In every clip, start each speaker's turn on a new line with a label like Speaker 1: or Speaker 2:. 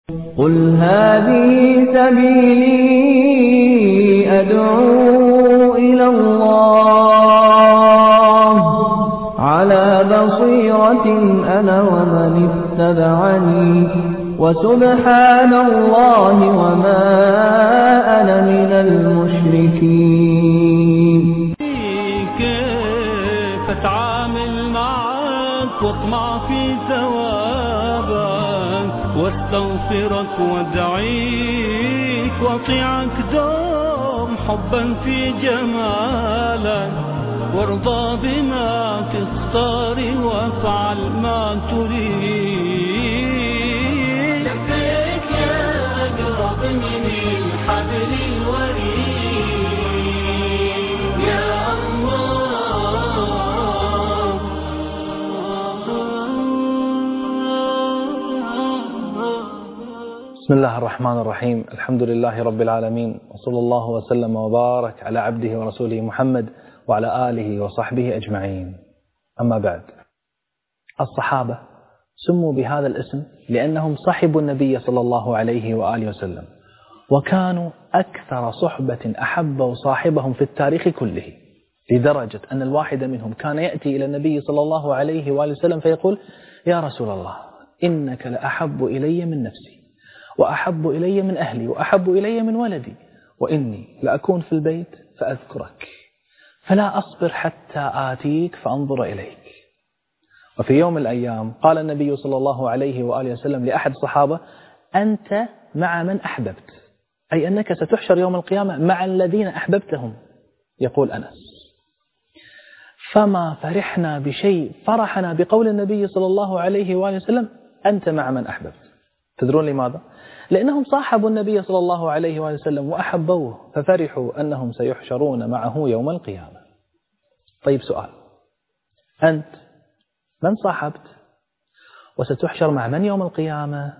Speaker 1: قل هذه سبيلي أدعو إلى الله على بصيرة أنا ومن اتبعني وسبحان الله وما أنا من المشركين.
Speaker 2: كيف أتعامل معك واطمع في ثوابك واستغفرك وادعيك واطيعك دوم حبا في جمالك وارضى بما تختار وافعل ما تريد. لبيك يا أقرب من الحبل الوريد يا الله.
Speaker 3: بسم الله الرحمن الرحيم. الحمد لله رب العالمين، وصلى الله وسلم وبارك على عبده ورسوله محمد وعلى آله وصحبه أجمعين. أما بعد، الصحابة سموا بهذا الاسم لأنهم صحبوا النبي صلى الله عليه وآله وسلم، وكانوا أكثر صحبة أحبوا صاحبهم في التاريخ كله، لدرجة أن الواحد منهم كان يأتي إلى النبي صلى الله عليه وآله وسلم فيقول: يا رسول الله، إنك لأحب إلي من نفسي وأحب إلي من أهلي وأحب إلي من ولدي، وإني لأكون في البيت فأذكرك فلا أصبر حتى آتيك فأنظر إليك. وفي يوم من الأيام قال النبي صلى الله عليه وآله وسلم لأحد الصحابة: أنت مع من أحببت، أي أنك ستحشر يوم القيامة مع الذين أحببتهم. يقول أنس: فما فرحنا بشيء فرحنا بقول النبي صلى الله عليه وآله وسلم: أنت مع من أحببت. تدرون لماذا؟ لأنهم صاحبوا النبي صلى الله عليه وآله وسلم وأحبوه، ففرحوا أنهم سيحشرون معه يوم القيامة. طيب سؤال: أنت من صاحبت؟ وستحشر مع من يوم القيامة؟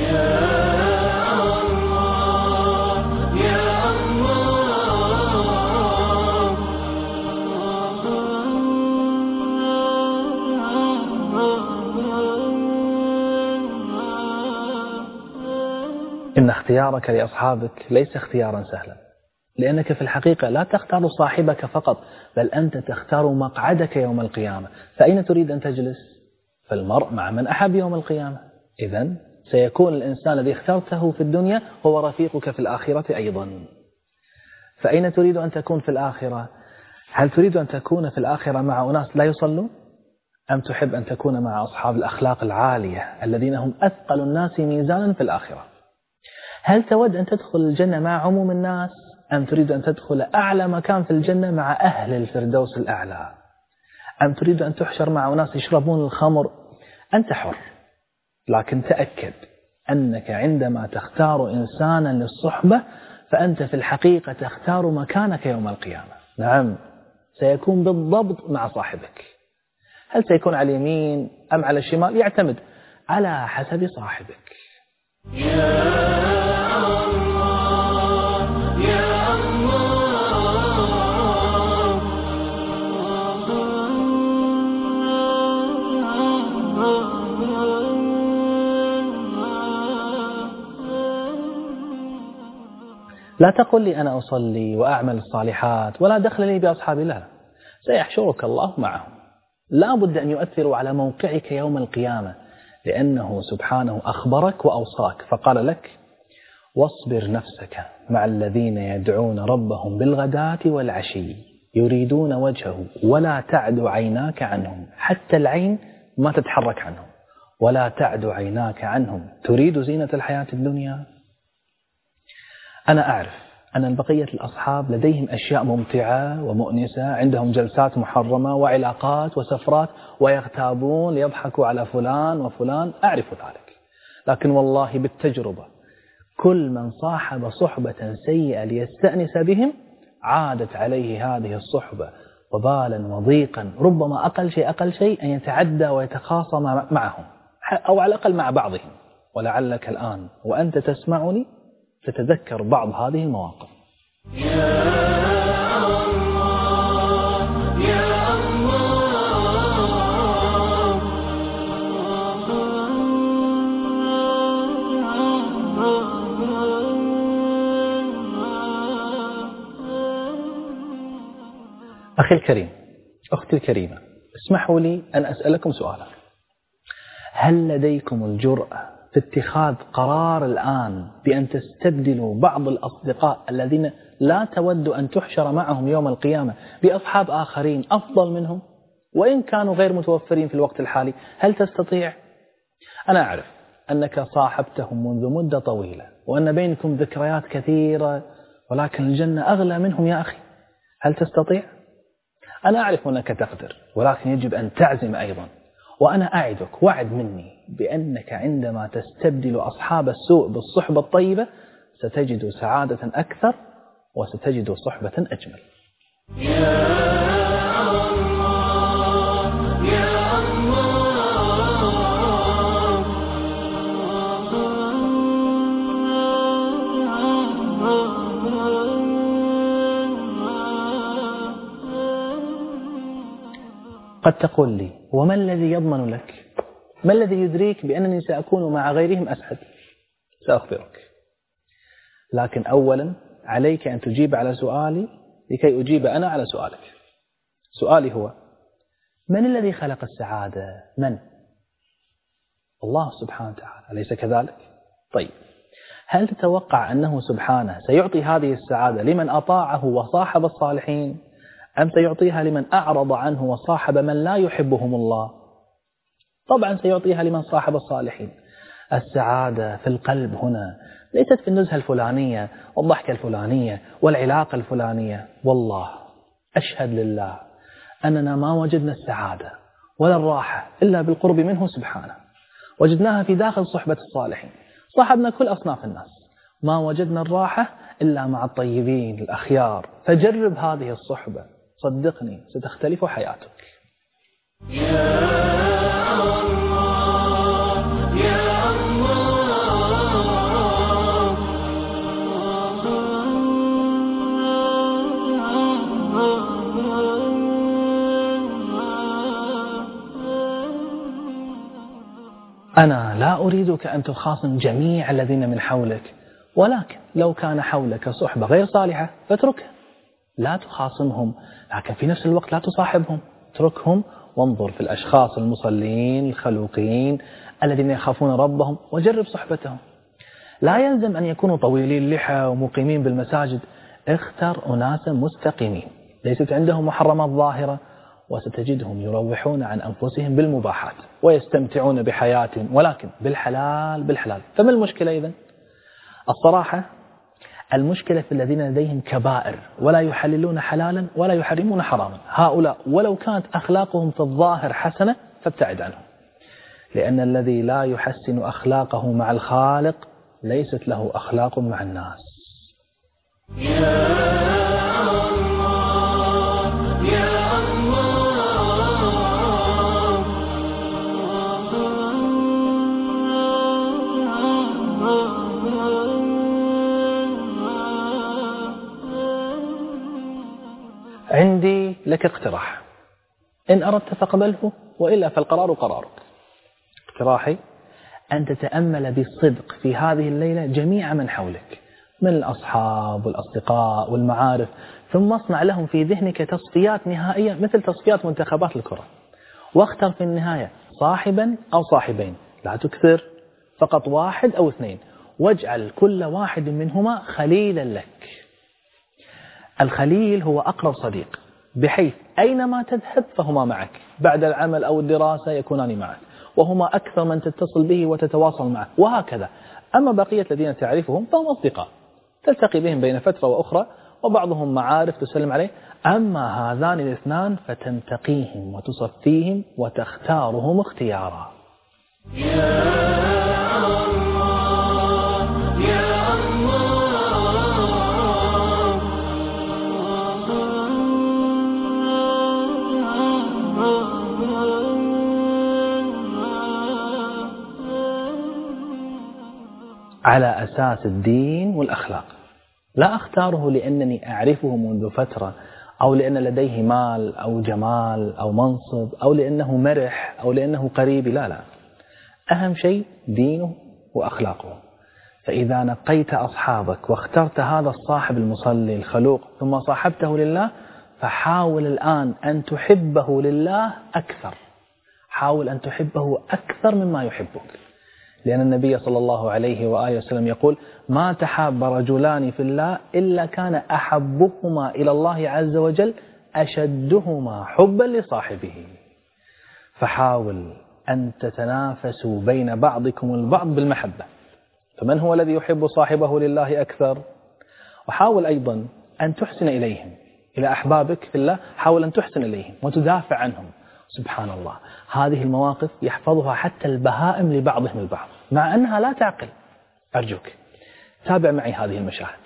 Speaker 3: إن اختيارك لأصحابك ليس اختيارا سهلا، لأنك في الحقيقة لا تختار صاحبك فقط، بل أنت تختار مقعدك يوم القيامة. فأين تريد أن تجلس؟ فالمرء مع من أحب يوم القيامة. إذن سيكون الإنسان الذي اخترته في الدنيا هو رفيقك في الآخرة أيضا. فأين تريد أن تكون في الآخرة؟ هل تريد أن تكون في الآخرة مع أناس لا يصلون؟ أم تحب أن تكون مع أصحاب الأخلاق العالية الذين هم أثقل الناس ميزانا في الآخرة؟ هل تود أن تدخل الجنة مع عموم الناس، أم تريد أن تدخل أعلى مكان في الجنة مع أهل الفردوس الأعلى؟ أم تريد أن تحشر مع ناس يشربون الخمر؟ أنت حر، لكن تأكد أنك عندما تختار إنسانا للصحبة فأنت في الحقيقة تختار مكانك يوم القيامة. نعم، سيكون بالضبط مع صاحبك. هل سيكون على اليمين أم على الشمال؟ يعتمد على حسب صاحبك. لا تقل لي أنا أصلي وأعمل الصالحات ولا دخل لي بأصحابي، لا، سيحشرك الله معهم. لا بد أن يؤثروا على موقعك يوم القيامة، لأنه سبحانه أخبرك وأوصاك فقال لك: واصبر نفسك مع الذين يدعون ربهم بالغداة والعشي يريدون وجهه ولا تعد عيناك عنهم، حتى العين ما تتحرك عنهم، ولا تعد عيناك عنهم تريد زينة الحياة الدنيا. أنا أعرف أن بقية الأصحاب لديهم أشياء ممتعة ومؤنسة، عندهم جلسات محرمة وعلاقات وسفرات ويغتابون ليضحكوا على فلان وفلان، أعرف ذلك. لكن والله بالتجربة كل من صاحب صحبة سيئة ليستأنس بهم عادت عليه هذه الصحبة وبالا وضيقا، ربما أقل شيء أن يتعدى ويتخاصم معهم، أو على الأقل مع بعضهم. ولعلك الآن وأنت تسمعني تتذكر بعض هذه المواقف. أخي الكريم، أختي الكريمة، اسمحوا لي أن أسألكم سؤالا. هل لديكم الجرأة في اتخاذ قرار الآن بأن تستبدلوا بعض الأصدقاء الذين لا تود أن تحشر معهم يوم القيامة بأصحاب آخرين أفضل منهم وإن كانوا غير متوفرين في الوقت الحالي؟ هل تستطيع؟ أنا أعرف أنك صاحبتهم منذ مدة طويلة وأن بينكم ذكريات كثيرة، ولكن الجنة أغلى منهم يا أخي. هل تستطيع؟ أنا أعرف أنك تقدر، ولكن يجب أن تعزم أيضا. وأنا أعدك وعد مني بأنك عندما تستبدل أصحاب السوء بالصحبة الطيبة ستجد سعادة أكثر وستجد صحبة أجمل. قد تقول لي: وما الذي يضمن لك؟ ما الذي يدريك بأنني سأكون مع غيرهم أسعد؟ سأخبرك، لكن أولا عليك أن تجيب على سؤالي لكي أجيب أنا على سؤالك. سؤالي هو: من الذي خلق السعادة؟ من؟ الله سبحانه وتعالى، أليس كذلك؟ طيب، هل تتوقع أنه سبحانه سيعطي هذه السعادة لمن أطاعه وصاحب الصالحين، أم سيعطيها لمن أعرض عنه وصاحب من لا يحبهم الله؟ طبعا سيعطيها لمن صاحب الصالحين. السعادة في القلب هنا، ليست في النزهة الفلانية والضحكة الفلانية والعلاقة الفلانية. والله أشهد لله أننا ما وجدنا السعادة ولا الراحة إلا بالقرب منه سبحانه. وجدناها في داخل صحبة الصالحين، صاحبنا كل أصناف الناس. ما وجدنا الراحة إلا مع الطيبين الأخيار. فجرب هذه الصحبة، صدقني ستختلف حياتك. أنا لا أريدك أن تخاصم جميع الذين من حولك، ولكن لو كان حولك صحبة غير صالحة فاتركها. لا تخاصمهم، لكن في نفس الوقت لا تصاحبهم. اتركهم وانظر في الأشخاص المصلين الخلوقين الذين يخافون ربهم وجرب صحبتهم. لا يلزم أن يكونوا طويلي اللحى ومقيمين بالمساجد. اختر أناسا مستقيمين ليست عندهم محرمات ظاهرة، وستجدهم يروحون عن أنفسهم بالمباحات ويستمتعون بحياتهم، ولكن بالحلال بالحلال. فما المشكلة إذن؟ الصراحة المشكلة في الذين لديهم كبائر ولا يحللون حلالا ولا يحرمون حراما. هؤلاء ولو كانت أخلاقهم في الظاهر حسنة فابتعد عنهم، لأن الذي لا يحسن أخلاقه مع الخالق ليست له أخلاق مع الناس. عندي لك اقتراح، إن أردت فقبله وإلا فالقرار قرارك. اقتراحي أن تتأمل بالصدق في هذه الليلة جميع من حولك من الأصحاب والأصدقاء والمعارف، ثم اصنع لهم في ذهنك تصفيات نهائية مثل تصفيات منتخبات الكرة، واختر في النهاية صاحبا أو صاحبين، لا تكثر، فقط واحد أو اثنين، واجعل كل واحد منهما خليلا لك. الخليل هو أقرب صديق، بحيث أينما تذهب فهما معك، بعد العمل أو الدراسة يكونان معك، وهما أكثر من تتصل به وتتواصل معه، وهكذا. أما بقية الذين تعرفهم فهم أصدقاء تلتقي بهم بين فترة وأخرى، وبعضهم معارف تسلم عليه. أما هذان الاثنان فتنتقيهم وتصفيهم وتختارهم اختيارا. على أساس الدين والأخلاق، لا أختاره لأنني أعرفه منذ فترة، أو لأن لديه مال أو جمال أو منصب، أو لأنه مرح، أو لأنه قريب. لا لا، أهم شيء دينه وأخلاقه. فإذا نقيت أصحابك واخترت هذا الصاحب المصلي الخلوق ثم صاحبته لله، فحاول الآن أن تحبه لله أكثر، حاول أن تحبه أكثر مما يحبك، لأن النبي صلى الله عليه وآله وسلم يقول: ما تحاب رجلان في الله إلا كان أحبهما إلى الله عز وجل أشدهما حبا لصاحبه. فحاول أن تتنافسوا بين بعضكم البعض بالمحبة، فمن هو الذي يحب صاحبه لله أكثر؟ وحاول أيضا أن تحسن إليهم، إلى أحبابك في الله حاول أن تحسن إليهم وتدافع عنهم. سبحان الله، هذه المواقف يحفظها حتى البهائم لبعضهم البعض مع أنها لا تعقل. أرجوك تابع معي هذه المشاهد.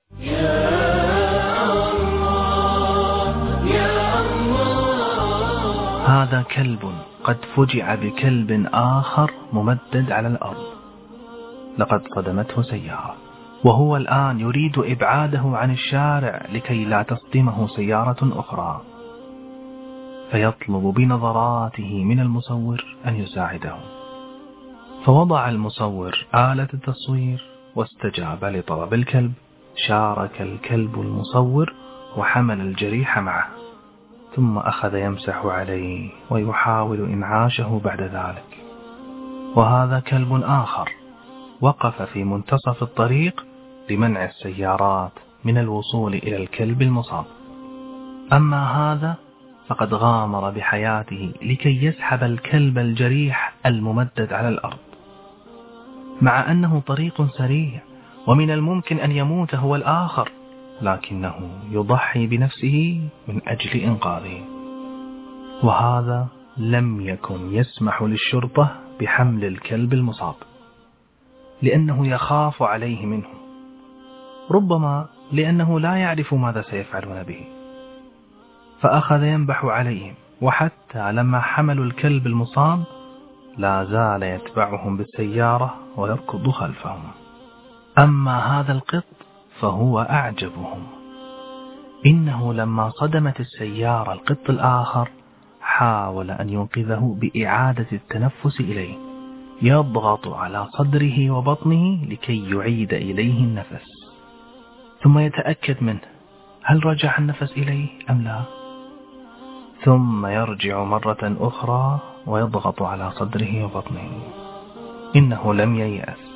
Speaker 4: هذا كلب قد فجع بكلب آخر ممدد على الأرض، لقد صدمته سيارة، وهو الآن يريد إبعاده عن الشارع لكي لا تصدمه سيارة أخرى، فيطلب بنظراته من المصور أن يساعده. فوضع المصور آلة التصوير واستجاب لطلب الكلب، شارك الكلب المصور وحمل الجريح معه، ثم أخذ يمسح عليه ويحاول إنعاشه بعد ذلك. وهذا كلب آخر وقف في منتصف الطريق لمنع السيارات من الوصول إلى الكلب المصاب. أما هذا فقد غامر بحياته لكي يسحب الكلب الجريح الممدد على الأرض، مع أنه طريق سريع ومن الممكن أن يموت هو الآخر، لكنه يضحي بنفسه من أجل إنقاذه. وهذا لم يكن يسمح للشرطة بحمل الكلب المصاب، لأنه يخاف عليه منه، ربما لأنه لا يعرف ماذا سيفعلون به، فأخذ ينبح عليهم، وحتى لما حملوا الكلب المصاب لا زال يتبعهم بالسيارة ويركض خلفهم. أما هذا القط فهو أعجبهم، إنه لما صدمت السيارة القط الآخر حاول أن ينقذه بإعادة التنفس إليه، يضغط على صدره وبطنه لكي يعيد إليه النفس، ثم يتأكد منه هل رجع النفس إليه أم لا، ثم يرجع مرة أخرى ويضغط على صدره وبطنه. إنه لم ييأس.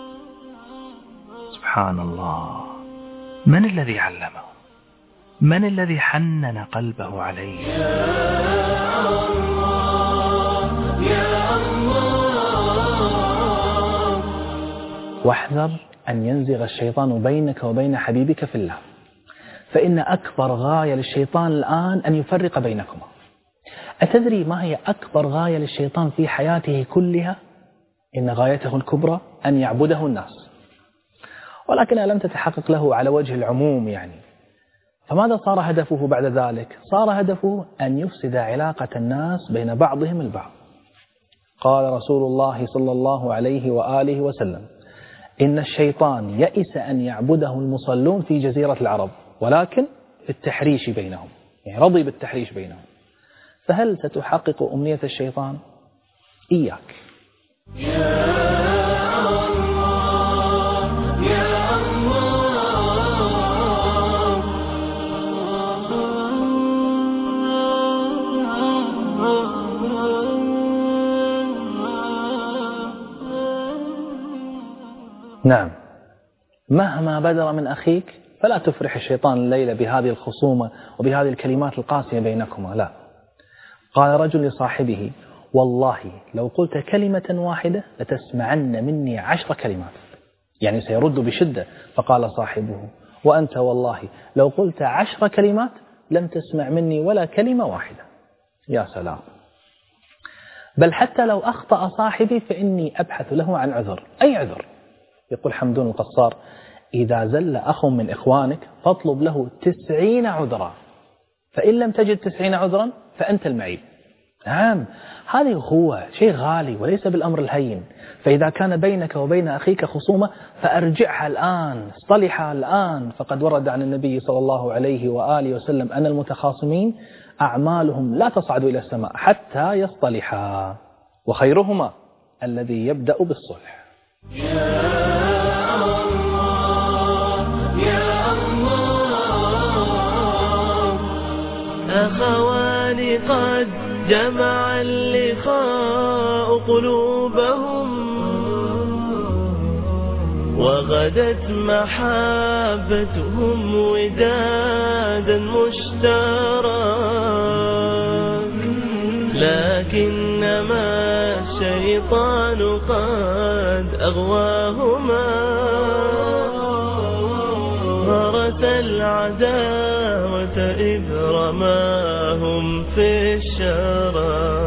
Speaker 4: سبحان الله، من الذي علمه؟ من الذي حنن قلبه عليه؟
Speaker 3: واحذر أن ينزغ الشيطان بينك وبين حبيبك في الله، فإن أكبر غاية للشيطان الآن أن يفرق بينكما. أتدري ما هي أكبر غاية للشيطان في حياته كلها؟ إن غايته الكبرى أن يعبده الناس، ولكنها لم تتحقق له على وجه العموم يعني. فماذا صار هدفه بعد ذلك؟ صار هدفه أن يفسد علاقة الناس بين بعضهم البعض. قال رسول الله صلى الله عليه وآله وسلم: إن الشيطان يئس أن يعبده المصلون في جزيرة العرب، ولكن بالتحريش بينهم، يعني رضي بالتحريش بينهم. فهل ستحقق أمنية الشيطان؟ إياك. نعم، مهما بدر من أخيك فلا تفرح الشيطان الليلة بهذه الخصومة وبهذه الكلمات القاسية بينكما، لا. قال رجل لصاحبه: والله لو قلت كلمة واحدة لتسمعن مني 10 كلمات، يعني سيرد بشدة. فقال صاحبه: وأنت والله لو قلت 10 كلمات لم تسمع مني ولا كلمة واحدة. يا سلام. بل حتى لو أخطأ صاحبي فإني أبحث له عن عذر، أي عذر. يقول حمدون القصار: إذا زل أخ من إخوانك فاطلب له 90 عذرا، فإن لم تجد 90 عذرا فأنت المعيب. نعم، هذه هو شيء غالي وليس بالأمر الهين. فإذا كان بينك وبين أخيك خصومة فأرجعها الآن، اصطلحها الآن. فقد ورد عن النبي صلى الله عليه وآله وسلم أن المتخاصمين أعمالهم لا تصعد إلى السماء حتى يصطلحا، وخيرهما الذي يبدأ بالصلح.
Speaker 5: جمع اللقاء قلوبهم وغدت محبتهم ودادا مشترى لكنما الشيطان قد أغواهما غرس العداوة إذ رماهم في الشرى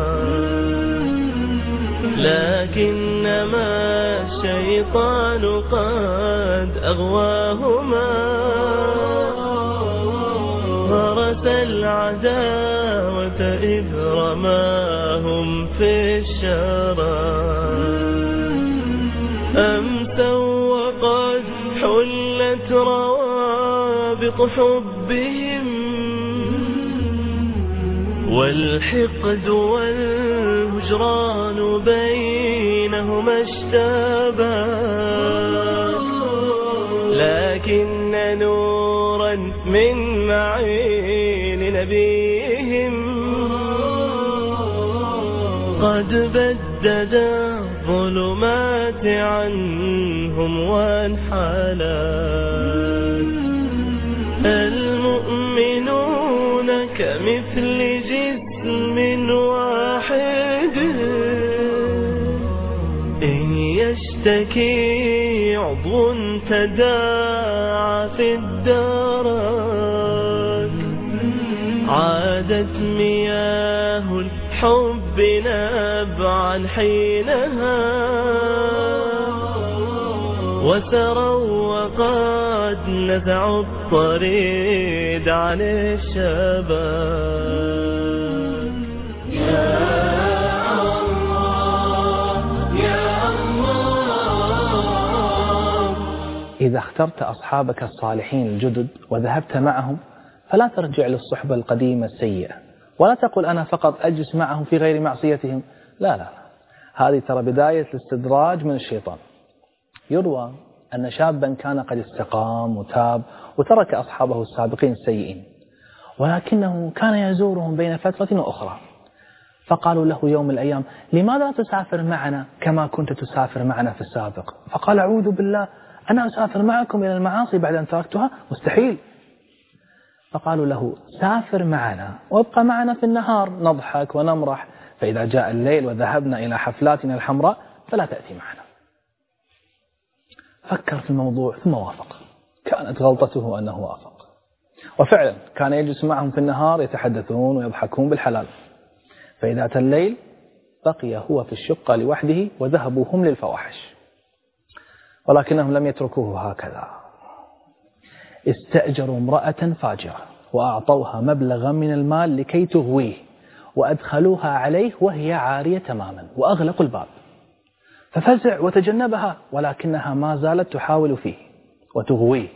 Speaker 5: لكنما الشيطان قد أغواهما غرس العداوة إذ رماهم في الشرى أمسوا وقد حلت روابط حبهم والحقد والهجران بينهما اشتبى لكن نورا من معين نبيهم قد بدد الظلمات عنهم وانحلى المؤمنون كمثل جسم واحد إن يشتكي عضو تداعى في الدرك عادت مياه الحب نبعا حينها وسروا وقد نزعوا الطريد عن الشباب يا الله يا الله.
Speaker 3: إذا اخترت أصحابك الصالحين الجدد وذهبت معهم فلا ترجع للصحبة القديمة السيئة ولا تقول أنا فقط أجلس معهم في غير معصيتهم. لا هذه ترى بداية الاستدراج من الشيطان. يروى أن شابا كان قد استقام وتاب وترك أصحابه السابقين السيئين ولكنه كان يزورهم بين فترة وأخرى فقالوا له يوم من الأيام لماذا تسافر معنا كما كنت تسافر معنا في السابق؟ فقال أعوذ بالله أنا أسافر معكم إلى المعاصي بعد أن تركتها؟ مستحيل. فقالوا له سافر معنا وابقى معنا في النهار نضحك ونمرح فإذا جاء الليل وذهبنا إلى حفلاتنا الحمراء فلا تأتي معنا. فكر في الموضوع ثم وافق. كانت غلطته أنه وافق وفعلا كان يجلس معهم في النهار يتحدثون ويضحكون بالحلال فإذا أتى الليل بقي هو في الشقة لوحده وذهبوا هم للفواحش ولكنهم لم يتركوه هكذا. استأجروا امرأة فاجرة وأعطوها مبلغا من المال لكي تغويه وأدخلوها عليه وهي عارية تماما وأغلقوا الباب ففزع وتجنبها ولكنها ما زالت تحاول فيه وتغويه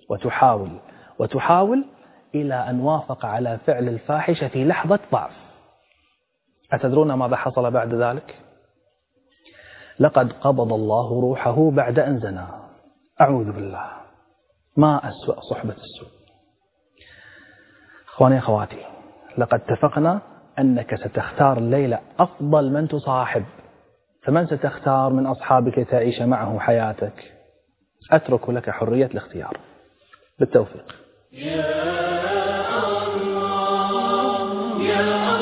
Speaker 3: وتحاول إلى أن وافق على فعل الفاحشة في لحظة ضعف. أتدرون ماذا حصل بعد ذلك؟ لقد قبض الله روحه بعد أن زنى. أعوذ بالله. ما أسوأ صحبة السوء. أخواني أخواتي لقد اتفقنا أنك ستختار الليلة أفضل من تصاحب فمن ستختار من أصحابك تعيش معه حياتك؟ أترك لك حرية الاختيار. بالتوفيق.
Speaker 5: يا الله يا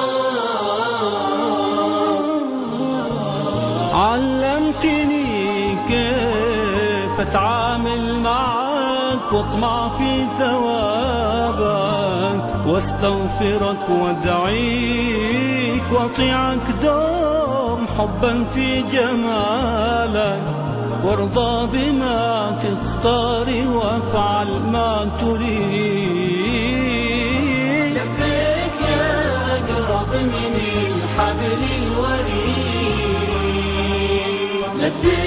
Speaker 5: الله علمتني كيف أتعامل معك واطمع في ثوابك واستغفرك وادعيك واطيعك دوم حبا في جمالك وارضى بما تختار وافعل ما تريد. لبيك يا أقرب من الحبل الوريد.